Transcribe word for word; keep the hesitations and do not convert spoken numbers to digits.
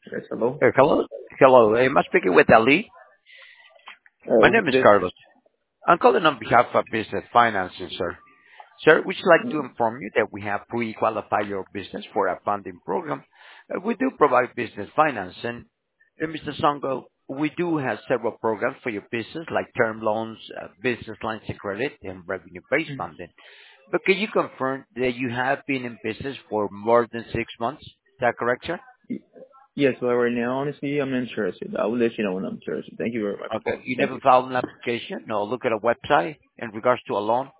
Yes, hello. Uh, Hello. Hello. Am I speaking with Ali? My Uh, name is this, Carlos. I'm calling on behalf of Business Financing, sir. Sir, we'd like to mm, inform you that we have pre-qualified your business for a funding program. Uh, We do provide business financing. Uh, mister Songo, we do have several programs for your business, like term loans, uh, business lines of credit, and revenue-based mm. funding. But can you confirm that you have been in business for more than six months? Is that correct, sir? Y- yes, well, right now, honestly, I'm interested. I will let you know when I'm interested. Thank you very much for Okay. calling. You Thank never you. filed an application or look at a website in regards to a loan?